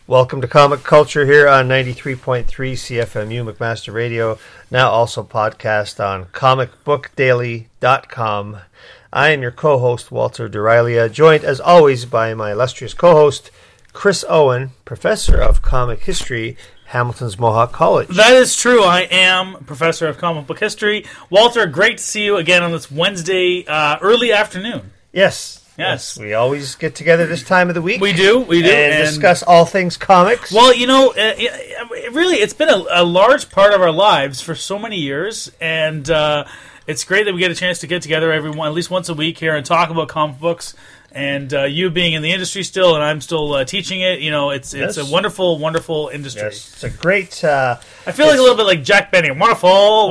Welcome to Comic Culture here on 93.3 CFMU McMaster Radio, now also podcast on comicbookdaily.com. I am your co-host, Walter Durilia, joined as always by my illustrious co-host, Chris Owen, Professor of Comic History, Hamilton's Mohawk College. That is true. I am Professor of Comic Book History. Walter, great to see you again on this Wednesday early afternoon. Yes. We always get together this time of the week. We do. And discuss all things comics. Well, you know, it's been a large part of our lives for so many years, and it's great that we get a chance to get together at least once a week here and talk about comic books. And you being in the industry still, and I'm still teaching it, you know, it's a wonderful, wonderful industry. Yes, it's a great... I feel like a little bit like Jack Benny. Wonderful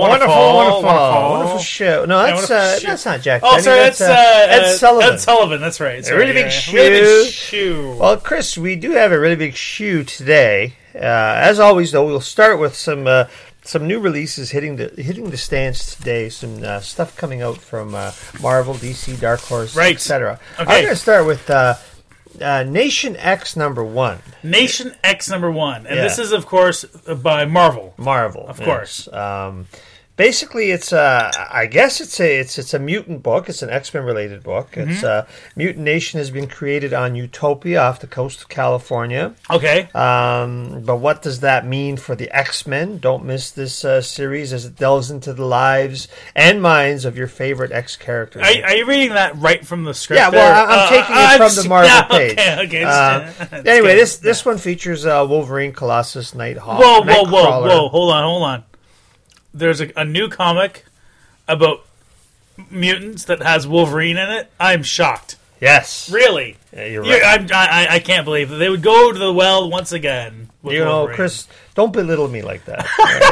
show. No, that's not Jack Benny. Oh, sorry, that's Ed Sullivan. Ed Sullivan, that's right. A really big shoe. Well, Chris, we do have a really big shoe today. As always, though, we'll start with some new releases hitting the stands today. Some stuff coming out from Marvel, DC, Dark Horse, right, etc. Okay. I'm going to start with Nation X #1. Nation X #1, and this is, of course, by Marvel. Of course. Basically, it's I guess it's a mutant book. It's an X-Men related book. Mm-hmm. It's Mutant Nation has been created on Utopia off the coast of California. Okay. But what does that mean for the X-Men? Don't miss this series as it delves into the lives and minds of your favorite X characters. Are you reading that right from the script? Yeah, well, I'm taking it from the Marvel page. Okay. Anyway, this one features Wolverine, Colossus, Nighthawk. Whoa! Hold on. There's a new comic about mutants that has Wolverine in it. I'm shocked. Yes. Really? Yeah, you're right. I can't believe that they would go to the well once again with Wolverine. Chris, don't belittle me like that.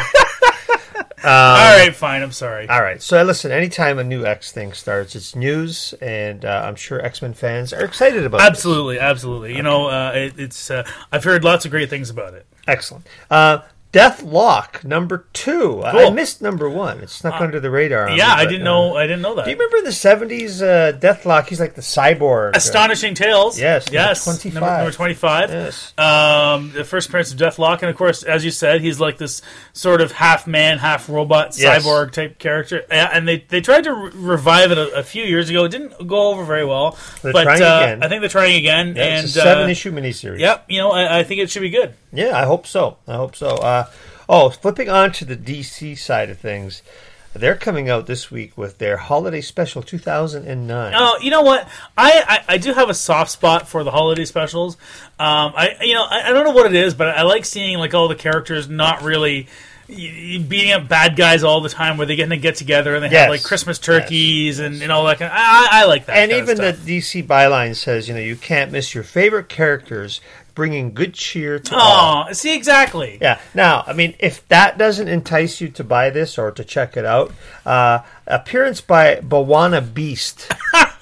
All right, fine. I'm sorry. All right. So listen, anytime a new X thing starts, it's news, and I'm sure X-Men fans are excited about it. Absolutely. Okay. You know, it's I've heard lots of great things about it. Excellent. Deathlock #2. Cool. I missed #1. It snuck under the radar. I didn't know that. Do you remember in the 70s Deathlock? He's like the cyborg. Astonishing Tales. Yes. 25. Number 25. Yes. The first appearance of Deathlock, and of course, as you said, he's like this sort of half man, half robot cyborg type character. And they tried to revive it a few years ago. It didn't go over very well. They're trying again. I think they're trying again. Yeah, and it's a 7-issue miniseries. Yep. You know, I think it should be good. Yeah, I hope so. Flipping on to the DC side of things, they're coming out this week with their holiday special 2009. Oh, you know what? I do have a soft spot for the holiday specials. I don't know what it is, but I like seeing like all the characters not really beating up bad guys all the time, where they get together and they have like Christmas turkeys and all that kind of, I like that. And even the DC byline says, you can't miss your favorite characters bringing good cheer to all. Oh, see, exactly. Yeah. Now, I mean, if that doesn't entice you to buy this or to check it out, appearance by Bawana Beast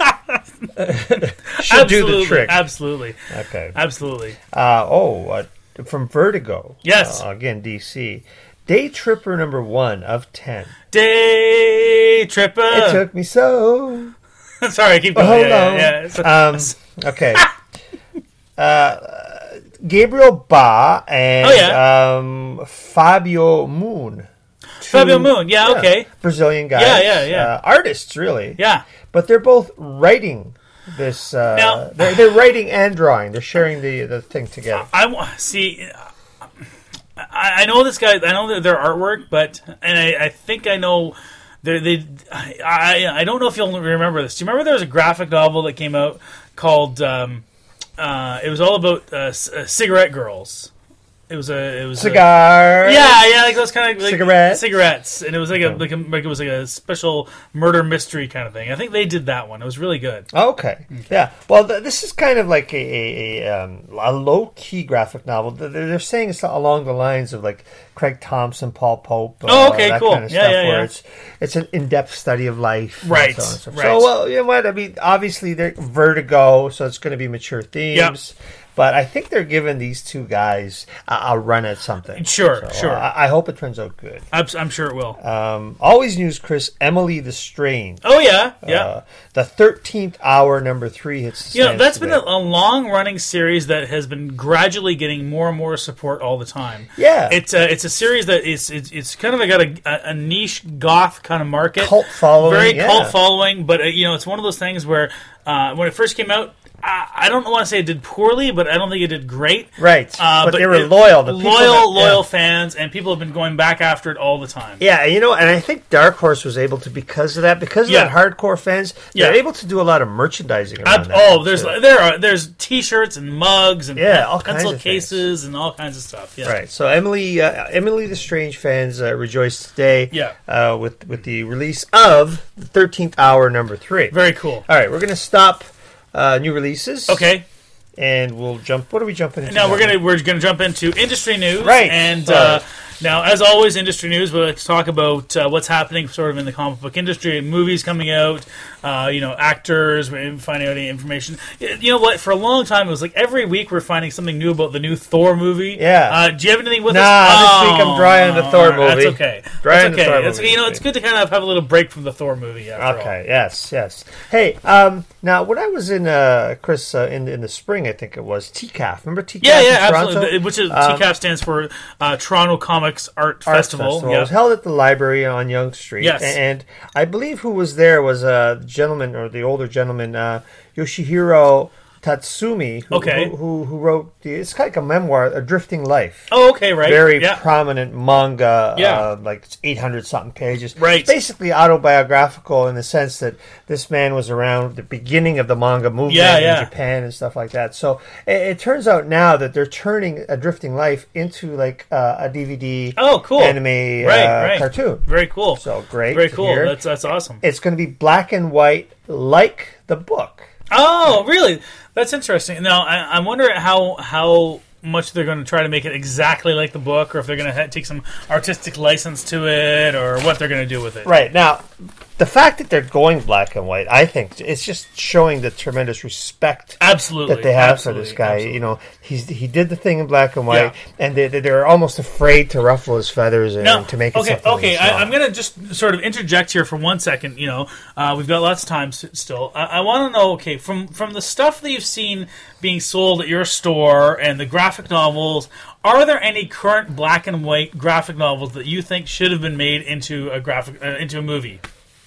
should do the trick. Absolutely. Okay. Absolutely. From Vertigo. Yes. Again, DC. Day Tripper #1 of 10. Day Tripper. It took me so. Sorry, I keep going. Hold on. Okay. Gabriel Ba and Fabio Moon. Okay. Brazilian guys. Yeah. Artists, really. Yeah. But they're both writing this. Now, they're writing and drawing. They're sharing the thing together. I know this guy. I know their artwork, I think I know. I don't know if you'll remember this. Do you remember there was a graphic novel that came out called? It was all about cigarette girls. It was cigar. Like those kind of like cigarettes, and it was it was like a special murder mystery kind of thing. I think they did that one. It was really good. Okay. Yeah. Well, this is kind of like a low key graphic novel. They're saying it's along the lines of like Craig Thompson, Paul Pope. That cool. Kind of stuff where it's an in-depth study of life. Right. And so on. So, well, you know what? I mean, obviously they're Vertigo, so it's going to be mature themes. Yep. But I think they're giving these two guys, a run at something. Sure. I hope it turns out good. I'm sure it will. Always news, Chris. Emily the Strange. Oh yeah. The 13th hour, number 3 hits. That's been a long-running series that has been gradually getting more and more support all the time. Yeah, it's a series that it's kind of got a niche goth kind of market, cult following, very cult following. But it's one of those things where when it first came out, I don't want to say it did poorly, but I don't think it did great. Right, but they were loyal. Loyal fans, and people have been going back after it all the time. Yeah, and I think Dark Horse was able to, because of that hardcore fans, they're able to do a lot of merchandising around that. There's T-shirts and mugs and all pencil kinds of cases and all kinds of stuff. Yeah. Right. So Emily the Strange fans rejoiced today. Yeah. With the release of the 13th hour, number 3. Very cool. All right, we're going to stop. New releases. Okay. And we'll jump. What are we jumping into? Now we're gonna jump into industry news. Right. And now, as always, industry news. We'll talk about what's happening sort of in the comic book industry, movies coming out, actors, finding out any information. You know what? For a long time, it was like every week we're finding something new about the new Thor movie. Yeah. Do you have anything with us? This week I'm dry on the Thor movie. That's okay. Dry on the Thor movie. It's good to kind of have a little break from the Thor movie. Okay. Yes. Hey. Now, when I was in Chris in the spring, I think it was TCAF. Remember TCAF? Yeah, absolutely. Which is TCAF stands for Toronto Comics Art Festival. Yeah. It was held at the library on Yonge Street. Yes. And I believe who was there was a gentleman, or the older gentleman, Yoshihiro Tatsumi, who wrote it's kind of like a memoir, A Drifting Life. Oh, okay, right. Very prominent manga, like 800 something pages. Right. It's basically autobiographical in the sense that this man was around the beginning of the manga movement in Japan and stuff like that. So it turns out now that they're turning A Drifting Life into like a DVD anime cartoon. Very cool. So great. Very cool. That's awesome. It's going to be black and white like the book. Oh, really? That's interesting. Now, I wonder how much they're going to try to make it exactly like the book, or if they're going to take some artistic license to it, or what they're going to do with it. Right. Now, the fact that they're going black and white, I think, it's just showing the tremendous respect that they have for this guy. Absolutely. He did the thing in black and white, and they're almost afraid to ruffle his feathers and to make it something. Okay, I'm going to just sort of interject here for 1 second. We've got lots of time still. I want to know, from the stuff that you've seen being sold at your store and the graphic novels, are there any current black and white graphic novels that you think should have been made into a movie?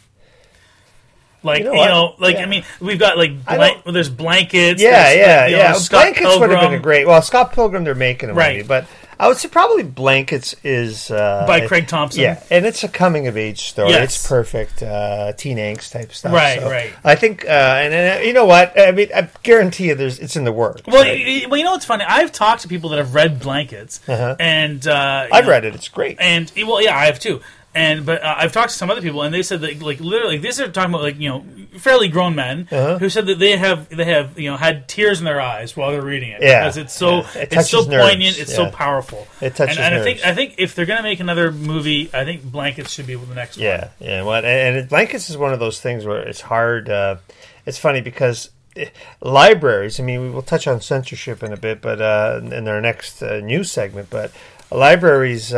I mean, we've got there's Blankets. Blankets would have been a great. Well, Scott Pilgrim, they're making a movie, but I would say probably Blankets is by Craig Thompson. Yeah, and it's a coming of age story. Yes. It's perfect teen angst type stuff. Right. I think, and you know what? I mean, I guarantee you, it's in the works. Well, you know what's funny? I've talked to people that have read Blankets, and I've read it. It's great. And I have too. But I've talked to some other people, and they said that literally, these are talking about fairly grown men who said that they have had tears in their eyes while they're reading it because it's so poignant, it's so powerful. It touches nerves. I think if they're going to make another movie, I think Blankets should be the next one. Yeah. Well, and Blankets is one of those things where it's hard. It's funny because libraries. I mean, we will touch on censorship in a bit, but in our next news segment, but libraries.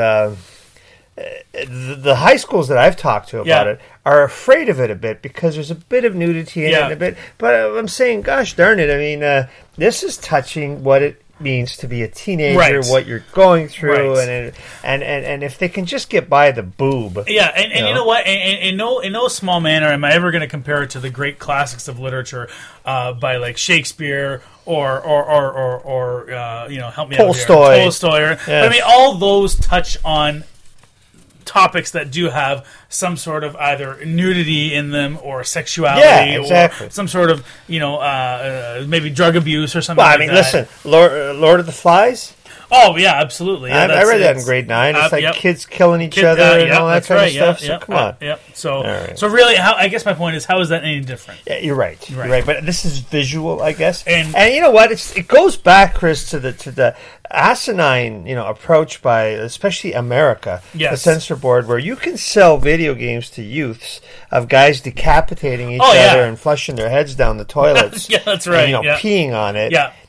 The high schools that I've talked to about it are afraid of it a bit because there's a bit of nudity in it a bit. But I'm saying, gosh darn it, I mean, this is touching what it means to be a teenager, what you're going through, and if they can just get by the boob. Yeah, and you know what? In no small manner am I ever going to compare it to the great classics of literature by like Shakespeare or help me Tolstoy. But I mean, all those touch on topics that do have some sort of either nudity in them or sexuality or some sort of maybe drug abuse or something like that. Listen, Lord of the Flies. Oh yeah, absolutely. Yeah, I read that in grade 9. It's like kids killing each other and all that kind of stuff. So come on. So really, I guess my point is, how is that any different? Yeah, you're right. You're right. But this is visual, I guess. And you know what? It goes back, Chris, to the asinine approach by especially America, the censor board, where you can sell video games to youths of guys decapitating each other and flushing their heads down the toilets. Yeah, that's right. And, peeing on it. Yeah.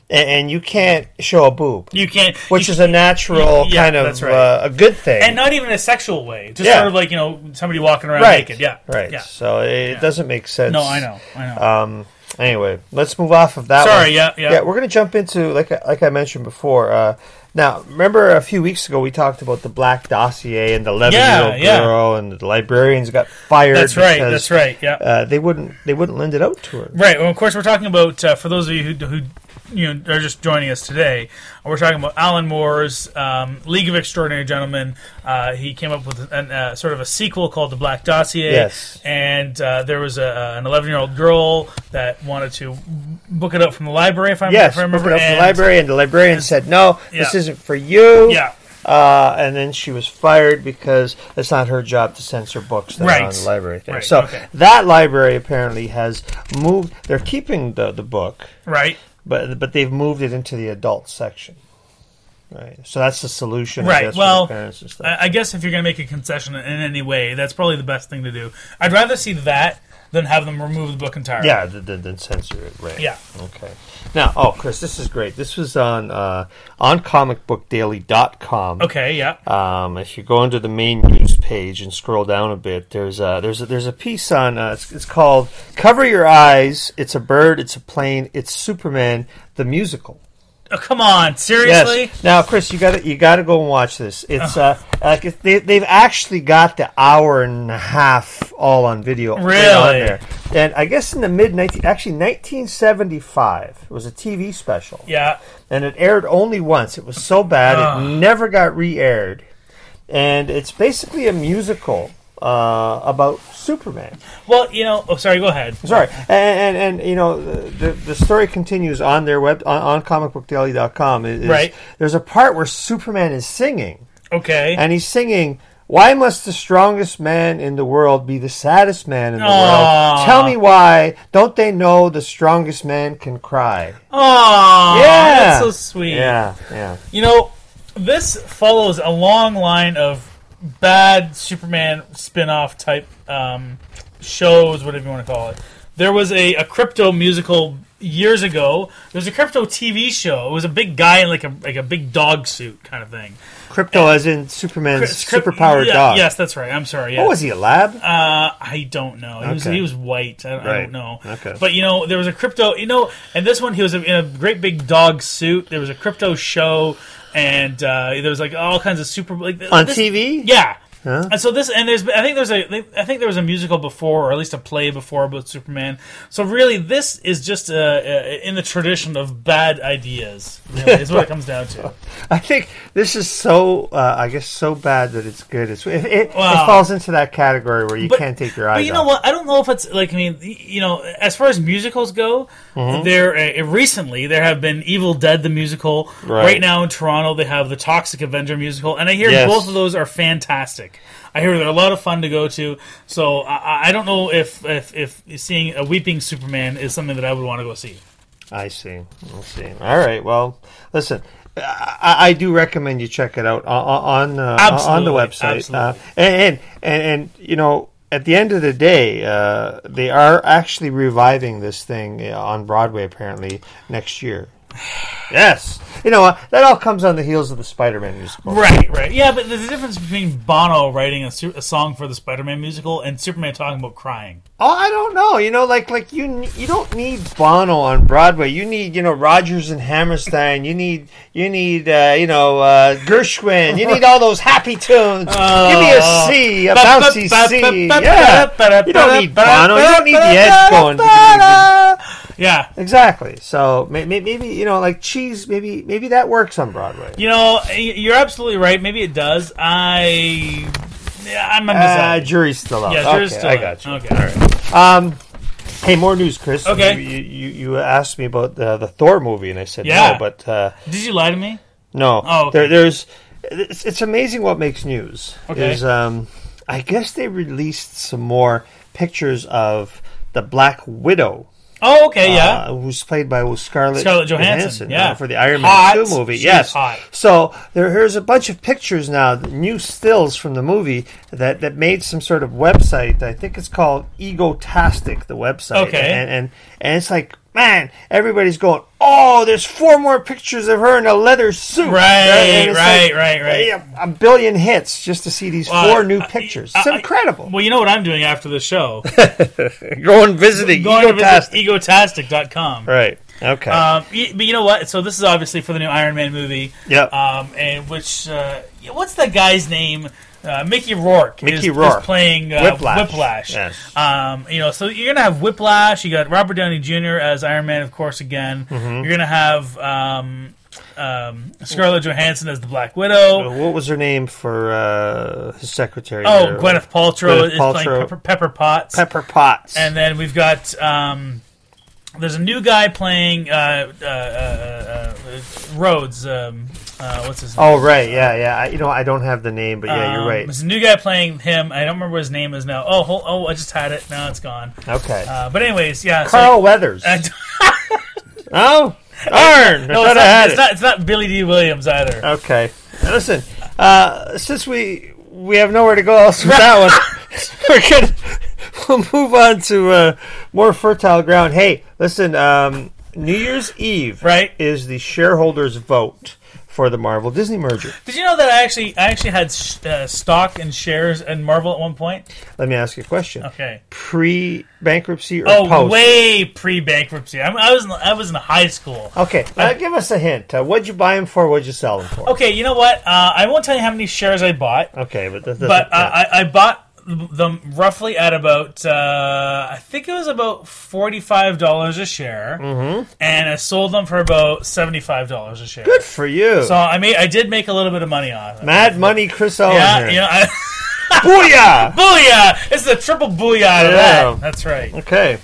and you can't show a boob. You can't, which is a natural kind of that's right. A good thing, and not even a sexual way. Just sort of like somebody walking around right. naked. Yeah, right. Yeah. So it doesn't make sense. No, I know. Anyway, let's move off of that. Sorry, one. Yeah. We're going to jump into like I mentioned before. Now, remember a few weeks ago we talked about the Black Dossier and the 11-year-old girl and the librarians got fired. That's right. Yeah. They wouldn't lend it out to her. Right. Well, of course, we're talking about for those of you who are just joining us today. We're talking about Alan Moore's League of Extraordinary Gentlemen. He came up with sort of a sequel called The Black Dossier. Yes. And there was an 11-year-old girl that wanted to book it up from the library, if I remember. Book it up from the library, and the librarian said, no, this isn't for you. Yeah. And then she was fired because it's not her job to censor books that are on the library thing. Right. So that library apparently has moved. They're keeping the book. Right. But they've moved it into the adult section, right? So that's the solution, right? I guess, well, for the parents and stuff. I guess if you're going to make a concession in any way, that's probably the best thing to do. I'd rather see that than have them remove the book entirely. Yeah, than censor it, right? Yeah. Okay. Now, Chris, this is great. This was on comicbookdaily.com. Okay. Yeah. If you go into the main news page and scroll down a bit, there's a piece on it's called "Cover Your Eyes." It's a bird. It's a plane. It's Superman the musical. Oh, come on, seriously? Yes. Now, Chris, you got to go and watch this. It's they've actually got the hour and a half all on video. Really? On there. And I guess in the 1975, it was a TV special. Yeah. And it aired only once. It was so bad it never got re-aired. And it's basically a musical about Superman. Well, sorry, go ahead. Sorry, and the story continues on their web on comicbookdaily.com. Right. There's a part where Superman is singing. Okay. And he's singing, "Why must the strongest man in the world be the saddest man in the world? Tell me why. Don't they know the strongest man can cry?" Oh, yeah, that's so sweet. Yeah. This follows a long line of bad Superman spin-off type shows, whatever you want to call it. There was a crypto musical years ago. There was a crypto TV show. It was a big guy in like a big dog suit kind of thing. Crypto as in Superman's superpowered dog. Yes, that's right. I'm sorry. Yeah. What was he, a lab? I don't know. He was white. I don't know. Okay. But, there was a crypto, and this one, he was in a great big dog suit. There was a crypto show, and there was like all kinds of super... on TV? Yeah. Huh? And so I think there was a musical before, or at least a play before about Superman. So really, this is just in the tradition of bad ideas. Is what it comes down to. I think this is so bad that it's good. It falls into that category where you can't take your eyes. But you know what? I don't know if it's like. I mean, as far as musicals go, recently there have been Evil Dead the musical. Right now in Toronto, they have the Toxic Avenger musical, and I hear both of those are fantastic. I hear they're a lot of fun to go to, so I don't know if seeing a weeping Superman is something that I would want to go see. I see. All right. Well, listen, I do recommend you check it out on the website. Absolutely. And at the end of the day, they are actually reviving this thing on Broadway apparently next year. Yes. That all comes on the heels of the Spider-Man musical. Right. Yeah, but there's a difference between Bono writing a song for the Spider-Man musical and Superman talking about crying. Oh, I don't know. You don't need Bono on Broadway. You need, Rodgers and Hammerstein. You need Gershwin. You need all those happy tunes. Give me a C, a bouncy C. Yeah. You don't need Bono. You don't need the Edge going. Yeah, exactly. So maybe like Cheese. Maybe that works on Broadway. You're absolutely right. Maybe it does. I'm undecided. Jury's still out. Yeah, jury's still out. I got you. Okay. All right. Hey, more news, Chris. Okay. You asked me about the Thor movie, and I said no. But did you lie to me? No. Oh, okay. It's amazing what makes news. Okay. I guess they released some more pictures of the Black Widow. Oh, okay, yeah. Who's played by Scarlett Johansson, for the Iron Man 2 movie. She's hot. So here's a bunch of pictures now, new stills from the movie that made some sort of website. I think it's called Egotastic, the website. Okay. And it's like man, everybody's going, oh, there's 4 more pictures of her in a leather suit. Right. A billion hits just to see these 4 new pictures. It's incredible. Well, you know what I'm doing after the show? Going visiting Egotastic.com. Right. Okay. But you know what? So this is obviously for the new Iron Man movie. Yep. And which, what's the guy's name? Mickey Rourke is playing Whiplash. Yes. So you're gonna have Whiplash. You got Robert Downey Jr. as Iron Man, of course. Again, you're gonna have Scarlett Johansson as the Black Widow. What was her name for his secretary? Oh, Gwyneth Paltrow is playing Pepper Potts. Pepper Potts. And then we've got. There's a new guy playing Rhodes. What's his name? Oh, right. Yeah. I don't have the name, but yeah, you're right. There's a new guy playing him. I don't remember what his name is now. I just had it. Now it's gone. Okay. But anyways, yeah. Carl Weathers. Oh, darn. No, it's not Billy D. Williams either. Okay. Now, listen, since we have nowhere to go else with that one, we'll move on to more fertile ground. Hey, listen, New Year's Eve is the shareholders' vote for the Marvel Disney merger. Did you know that I actually had stock and shares in Marvel at one point? Let me ask you a question. Okay. Pre-bankruptcy or post? Oh, way pre-bankruptcy. I was in high school. Okay. Give us a hint. What'd you buy them for? What'd you sell them for? Okay. You know what? I won't tell you how many shares I bought. Okay, but I bought them roughly at about I think it was about $45 a share, and I sold them for about $75 a share. Good for you. So I did make a little bit of money off it. Mad money, Chris Owen. Yeah, booyah! Booyah! It's the triple booyah out of that. That's right. Okay.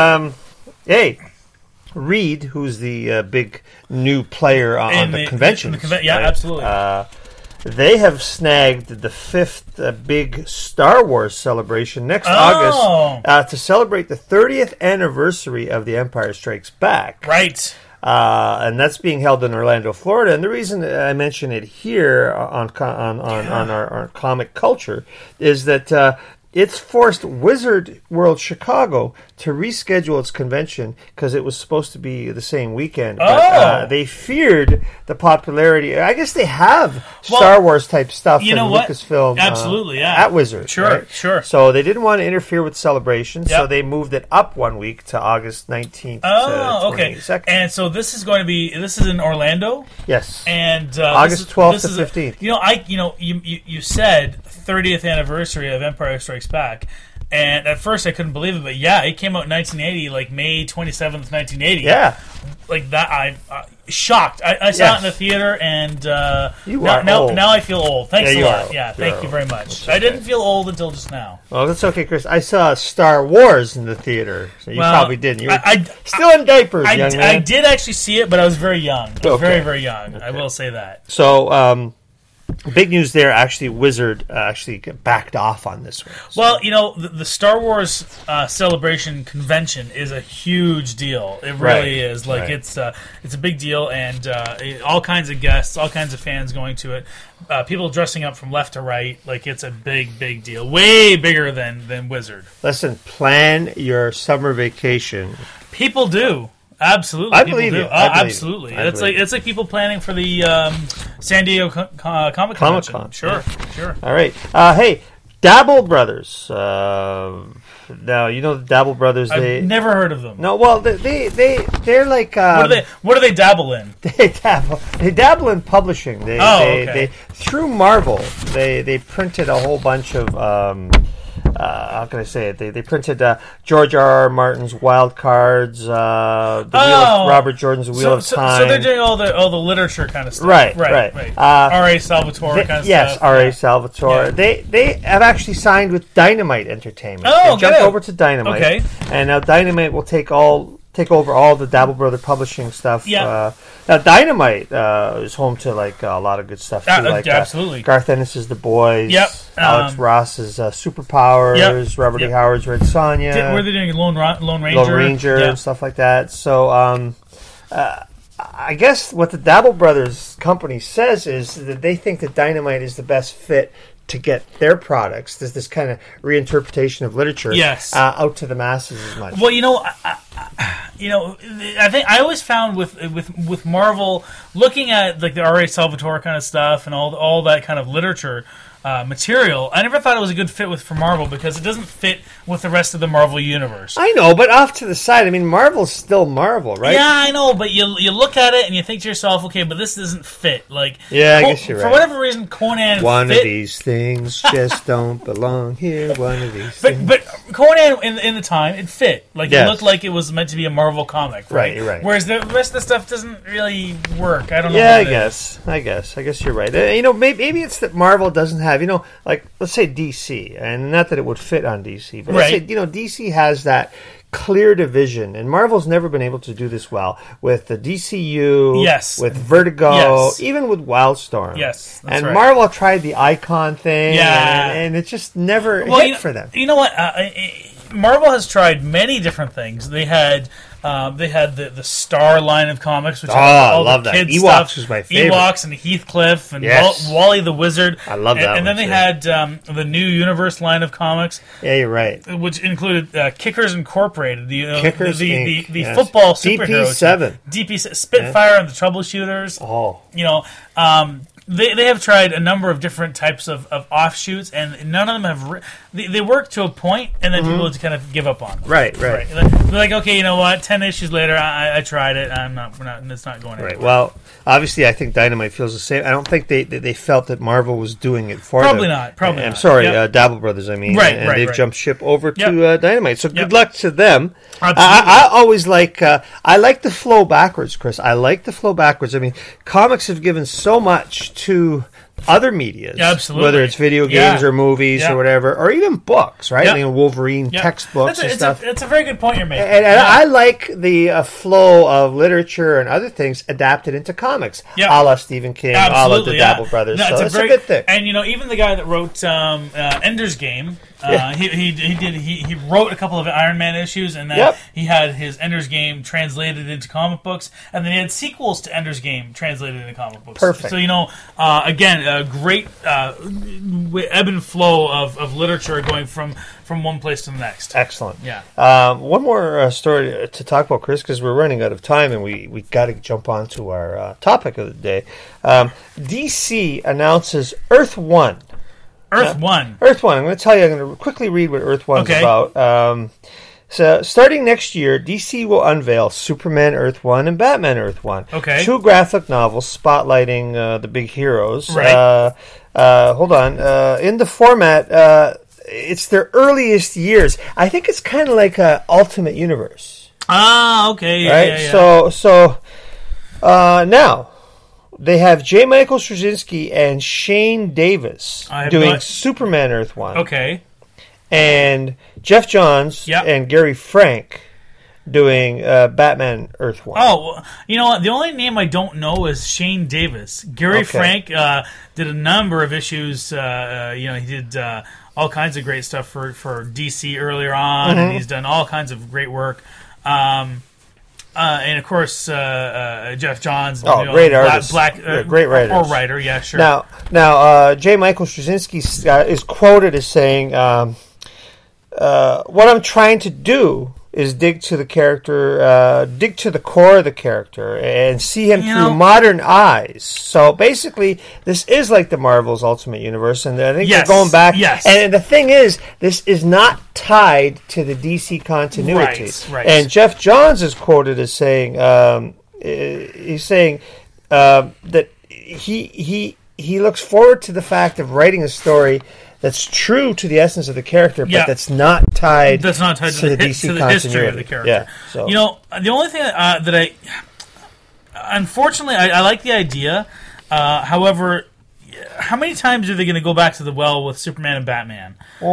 Hey, Reed, who's the big new player on the convention. Absolutely. They have snagged the 5th big Star Wars celebration next August to celebrate the 30th anniversary of The Empire Strikes Back. Right. And that's being held in Orlando, Florida. And the reason I mention it here on our comic culture is that it's forced Wizard World Chicago to reschedule its convention because it was supposed to be the same weekend. But they feared the popularity. I guess they have Star Wars type stuff in Lucasfilm at Wizard. Sure. So they didn't want to interfere with celebrations, so they moved it up 1 week to August 19th to 22nd. And so this is in Orlando? Yes. And August 12th to 15th. You said 30th anniversary of Empire Strikes Back. And at first I couldn't believe it, but yeah, it came out in 1980, like May 27th, 1980. Yeah. Like that, I'm shocked. I saw it in the theater, and now I feel old. Thanks a lot. Yeah, thank you very much. I didn't feel old until just now. Well, that's okay, Chris. I saw Star Wars in the theater, so you probably didn't. You were still in diapers, young man. I did actually see it, but I was very young. I was very, very young. Okay. I will say that. So, big news there. Actually, Wizard backed off on this one. So. Well, the Star Wars Celebration convention is a huge deal. It really is. Like it's a big deal, and all kinds of guests, all kinds of fans going to it. People dressing up from left to right. Like it's a big deal. Way bigger than Wizard. Listen, plan your summer vacation. People do. Absolutely, I believe it. Absolutely, it's like people planning for the San Diego Comic Con. Sure. All right. Hey, Dabble Brothers. Now you know the Dabble Brothers. I've never heard of them. No, well they're like. What do they dabble in? They dabble in publishing. They through Marvel. They printed a whole bunch of. How can I say it? They printed George R.R. Martin's Wild Cards, Robert Jordan's Wheel of Time. So they're doing all the literature kind of stuff. Right. R.A. Salvatore kind of stuff. Yes, R.A. Salvatore. Yeah. They have actually signed with Dynamite Entertainment. Oh, they jumped over to Dynamite. Okay. And now Dynamite will take over all the Dabble Brother publishing stuff. Yeah. Now Dynamite is home to like a lot of good stuff too. Absolutely. Garth Ennis' The Boys. Yep. Alex Ross's Superpowers. Yep. Robert E. Howard's Red Sonja. Were they doing Lone Ranger? Lone Ranger and stuff like that. So I guess what the Dabble Brothers company says is that they think that Dynamite is the best fit to get their products, this kind of reinterpretation of literature, out to the masses as much. Well, I think I always found with Marvel, looking at like the R.A. Salvatore kind of stuff and all that kind of literature material, I never thought it was a good fit for Marvel because it doesn't fit with the rest of the Marvel universe. I know, but off to the side, I mean, Marvel's still Marvel, right? Yeah, I know, but you look at it and you think to yourself, okay, but this doesn't fit. Like, yeah, I guess you're right. For whatever reason, Conan One fit. of these things just don't belong here. One of these things. But Conan, in the time, it fit. Like, Yes. it looked like it was meant to be a Marvel comic, right? Right, right. Whereas the rest of the stuff doesn't really work. I don't know. Yeah, what I guess you're right. Maybe it's that Marvel doesn't have, like, let's say DC, and not that it would fit on DC, but let's say, DC has that clear division, and Marvel's never been able to do this well with the DCU, yes, with Vertigo, yes, even with Wildstorm. Yes, that's and right. Marvel tried the Icon thing, and it just never hit for them. You know what? Marvel has tried many different things. They had the Star line of comics, which I love that. Ewoks was my favorite. Ewoks and Heathcliff and Wally the Wizard. I love that. And then they had the New Universe line of comics. Yeah, you're right. Which included Kickers Incorporated, Kickers the football superheroes. DP7, Spitfire and the Troubleshooters. Oh, They have tried a number of different types of offshoots, and none of them have. They work to a point, and then people just kind of give up on them. Right. They're like, okay, you know what? 10 issues later, I tried it. It's not going anywhere. Right. Well, obviously, I think Dynamite feels the same. I don't think they felt that Marvel was doing it for them. Probably not. I'm sorry, Dabble Brothers. I mean, and they've jumped ship over to Dynamite. So good luck to them. I always like. I like the flow backwards, Chris. I like the flow backwards. I mean, comics have given so much to other medias, absolutely. Whether it's video games or movies or whatever, or even books, right? Wolverine textbooks and stuff. It's a very good point you're making. And I like the flow of literature and other things adapted into comics, a la Stephen King, a la the Dabble Brothers. So it's a good thing. And even the guy that wrote Ender's Game, he wrote a couple of Iron Man issues, and then he had his Ender's Game translated into comic books, and then he had sequels to Ender's Game translated into comic books. Perfect. So again, a great ebb and flow of literature going from one place to the next. Excellent. Yeah. One more story to talk about, Chris, because we're running out of time, and we got to jump on to our topic of the day. DC announces Earth One. Earth One. I'm going to tell you. I'm going to quickly read what Earth One's about. So, starting next year, DC will unveil Superman Earth 1 and Batman Earth 1. Okay. 2 graphic novels spotlighting the big heroes. Right. Hold on. In the format, it's their earliest years. I think it's kind of like a Ultimate Universe. Ah, okay. Yeah, right? Yeah. So now, they have J. Michael Straczynski and Shane Davis doing Superman Earth 1. Okay. And Jeff Johns and Gary Frank doing Batman Earth 1. Oh, you know what? The only name I don't know is Shane Davis. Gary Frank did a number of issues. He did all kinds of great stuff for DC earlier on, and he's done all kinds of great work. And of course, Jeff Johns. Great artist. Great writer. Or writer, yeah, sure. Now, J. Michael Straczynski is quoted as saying, what I'm trying to do is dig to the character, dig to the core of the character, and see him through modern eyes. So basically, this is like the Marvel's Ultimate Universe, and I think they're going back. Yes. And the thing is, this is not tied to the DC continuity. Right. And Jeff Johns is quoted as saying, he's saying that he looks forward to the fact of writing a story that's true to the essence of the character, but that's not tied. That's not tied to the DC continuity. History of the character. Yeah. So. The only thing that I, unfortunately, I like the idea. However, how many times are they going to go back to the well with Superman and Batman?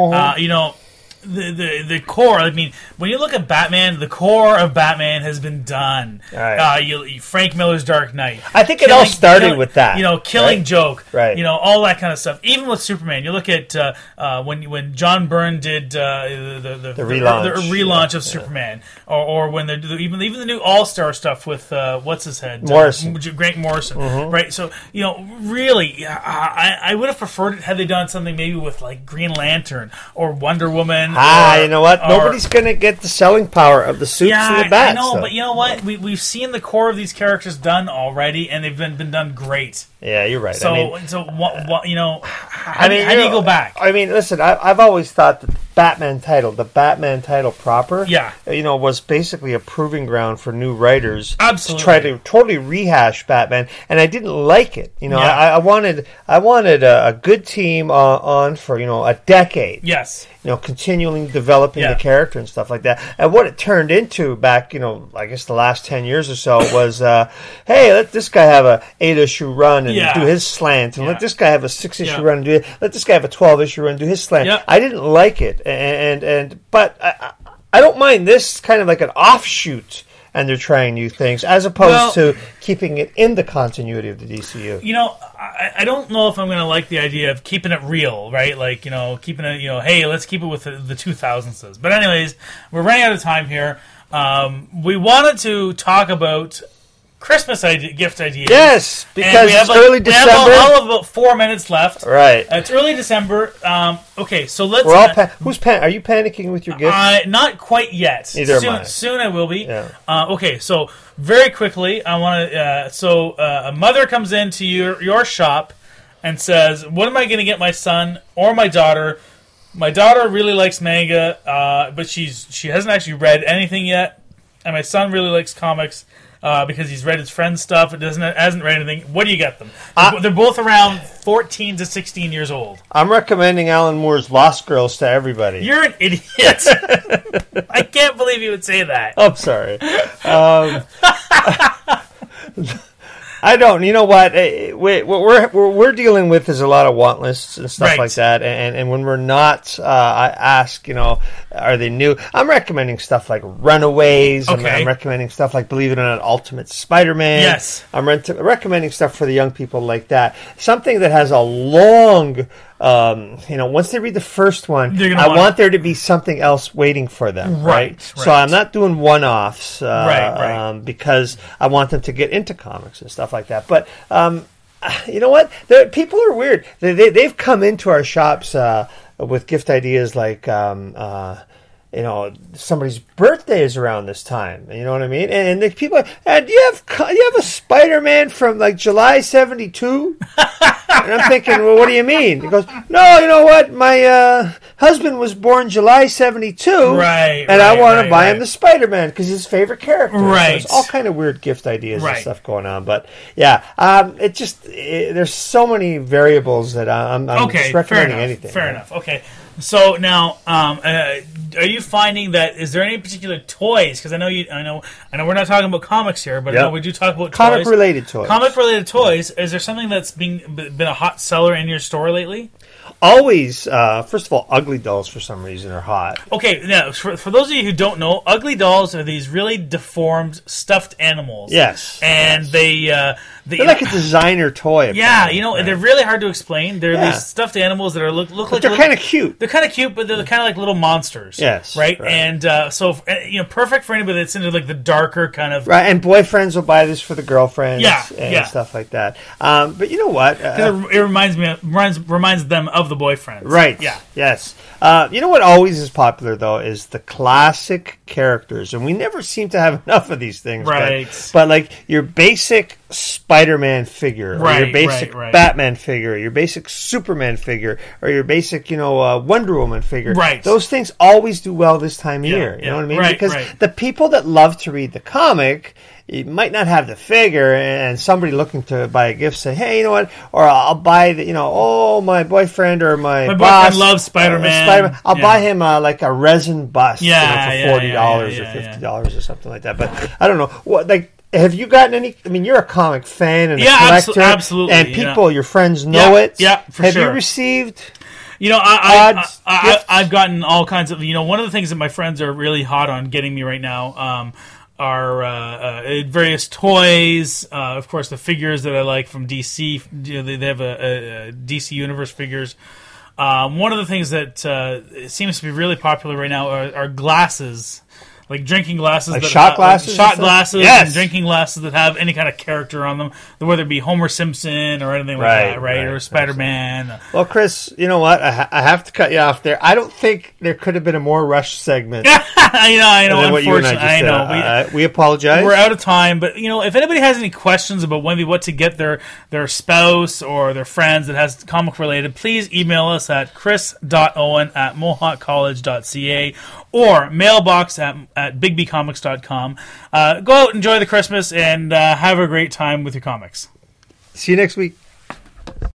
The core. I mean, when you look at Batman, the core of Batman has been done. Right. Frank Miller's Dark Knight. I think it all started with that. Killing Joke. Right. All that kind of stuff. Even with Superman, you look at when John Byrne did the relaunch of Superman, or when even the new All-Star stuff with what's his head, Grant Morrison. Right. So really, I would have preferred it had they done something maybe with like Green Lantern or Wonder Woman. you know what? Nobody's going to get the selling power of the suits and the bats. I know, so. but you know what? We've seen the core of these characters done already, and they've been done great. Yeah, you're right. So, what, how do you go back? I mean, listen, I've always thought that the Batman title proper, was basically a proving ground for new writers to try to totally rehash Batman, and I didn't like it. I wanted a good team on for a decade. Yes. Continually developing the character and stuff like that. And what it turned into back, I guess the last 10 years or so was, hey, let this guy have a 8-issue run and do his slant, and let this guy have a 6-issue run and do it. Let this guy have a 12-issue run and do his slant. Yep. I didn't like it, but I don't mind this kind of like an offshoot. And they're trying new things, as opposed to keeping it in the continuity of the DCU. I don't know if I'm going to like the idea of keeping it real, right? Like, keeping it, hey, let's keep it with the 2000s. But anyways, we're running out of time here. We wanted to talk about Christmas gift ideas. Yes, because it's early December. We have all of about 4 minutes left. Right. It's early December. Okay, so let's... We're all are you panicking with your gifts? Not quite yet. Neither am I. Soon I will be. Yeah. Okay, so very quickly, I want to... a mother comes into your shop and says, what am I going to get my son or my daughter? My daughter really likes manga, but she hasn't actually read anything yet. And my son really likes comics. Because he's read his friend's stuff, hasn't read anything. What do you get them? They're both around 14 to 16 years old. I'm recommending Alan Moore's Lost Girls to everybody. You're an idiot. I can't believe you would say that. I'm sorry. I don't. You know what? What we're dealing with is a lot of want lists and stuff like that. And when we're not, I ask, are they new? I'm recommending stuff like Runaways. Okay. I'm recommending stuff like Believe It or Not, Ultimate Spider-Man. Yes. I'm recommending stuff for the young people like that. Something that has a long... once they read the first one, I want there to be something else waiting for them, right? So I'm not doing one-offs, because I want them to get into comics and stuff like that. But you know what? People are weird. They've come into our shops with gift ideas like. Somebody's birthday is around this time. You know what I mean? And the people, do you have a Spider-Man from like July '72? And I'm thinking, well, what do you mean? He goes, no, you know what? My husband was born July '72, and I want to buy him the Spider-Man because he's his favorite character. Right. So there's all kind of weird gift ideas and stuff going on. But yeah, there's so many variables that I'm just recommending anything. Fair enough. Okay. So now, are you finding that? Is there any particular toys? Because I know we're not talking about comics here, but I know we do talk about comic-related toys. Comic-related toys. Is there something that's been a hot seller in your store lately? Always, first of all, Ugly Dolls for some reason are hot. Okay, now for those of you who don't know, Ugly Dolls are these really deformed stuffed animals. Yes, and they're like a designer toy. Yeah, they're really hard to explain. They're these stuffed animals that look like they're kind of cute. They're kind of cute, but they're kind of like little monsters. Yes, right. And so perfect for anybody that's into like the darker kind of and boyfriends will buy this for the girlfriends. And stuff like that. But you know what? It reminds them of the boyfriends. Right. Yeah. Yes. You know what always is popular though is the classic characters, and we never seem to have enough of these things. Right. But like your basic Spider-Man figure, or your basic Batman figure, your basic Superman figure, or your basic Wonder Woman figure. Right. Those things always do well this time of year. You know what I mean? Because the people that love to read the comic. You might not have the figure, and somebody looking to buy a gift say, "Hey, you know what? Or I'll buy the, my boyfriend or my boss boyfriend loves Spider-Man. I'll buy him like a resin bust, for $40 or $50 or something like that." But I don't know what like. Have you gotten any? I mean, you're a comic fan and a collector, absolutely, and people, your friends know it. Yeah, for Have sure. you received? I've gotten all kinds of. One of the things that my friends are really hot on getting me right now. Are various toys, of course, the figures that I like from DC. They have a DC Universe figures. One of the things that seems to be really popular right now are glasses. like drinking glasses, like that shot have, glasses, like shot glasses, yes. and drinking glasses that have any kind of character on them, whether it be Homer Simpson or anything like that, right? Or Spider-Man. Well, Chris, you know what? I have to cut you off there. I don't think there could have been a more rushed segment. I know. Unfortunately, I know. We apologize. We're out of time, but if anybody has any questions about what to get their spouse or their friends that has comic related, please email us at chris.owen@mohawkcollege.ca or mailbox at bigbcomics.com. Go out, enjoy the Christmas, and have a great time with your comics. See you next week.